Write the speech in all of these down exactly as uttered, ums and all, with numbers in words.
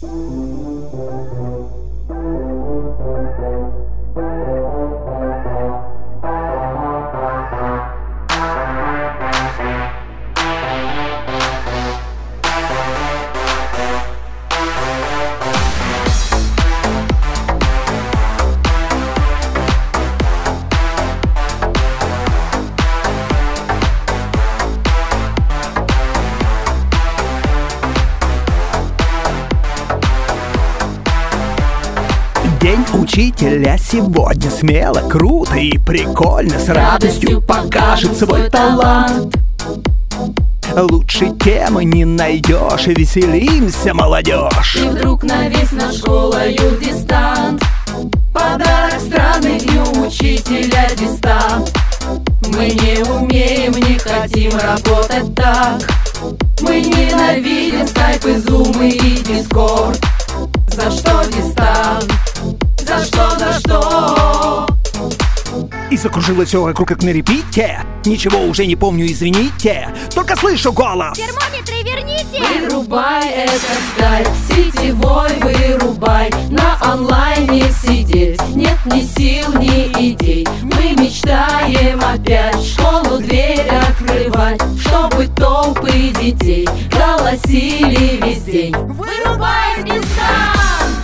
День учителя сегодня смело, круто и прикольно, с радостью покажет свой талант. Лучше темы не найдешь, веселимся, молодежь. И вдруг навис над школою дистант, подарок странный дню учителя дистант. Мы не умеем, не хотим работать так. Мы ненавидим скайпы, зумы и дискорд. За что дистант? За что, за что? И закружилось все вокруг, как на репите. Ничего уже не помню, извините. Только слышу голос. Термометры верните! Вырубай этот скайп, сетевой вырубай. На онлайне сидеть нет ни сил, ни идей. Мы мечтаем опять в школу дверь открывать, чтобы толпы детей голосили весь день. Вырубай дистант!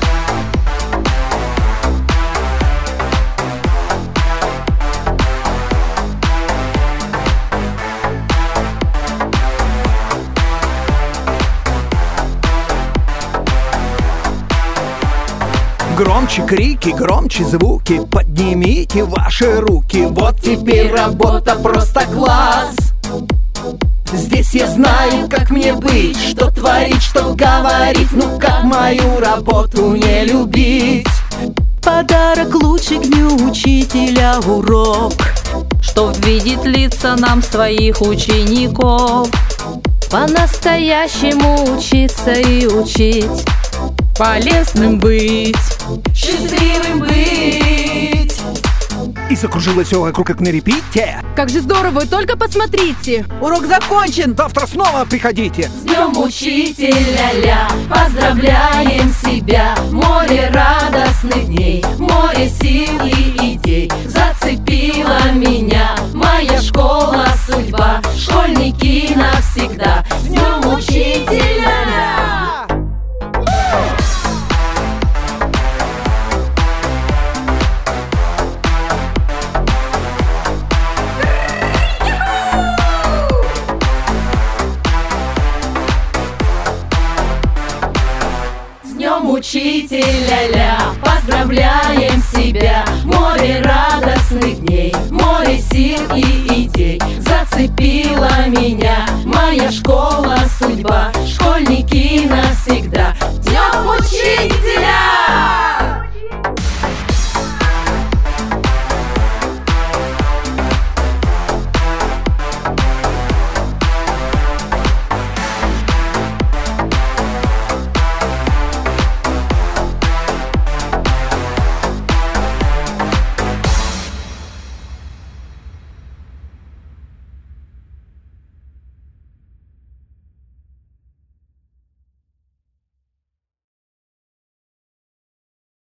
Громче крики, громче звуки, поднимите ваши руки. Вот теперь работа просто класс. Здесь я знаю, как мне быть, что творить, что говорить. Ну как мою работу не любить? Подарок лучший к дню учителя урок, что видит лица нам своих учеников. По-настоящему учиться и учить, полезным быть, счастливым быть. И закружилось все вокруг, как на репите. Как же здорово, вы только посмотрите! Урок закончен, завтра снова приходите. С днем учителя, ля, поздравляем себя. Море радостных дней, море сил и идей зацепила меня моя школа, судьба, школьники навсегда. С днем учителя, ля! Учителя, ля, поздравляем себя. Море радостных дней, море сил и идей зацепила меня моя школа, судьба, школьники навсегда. Днем учителя!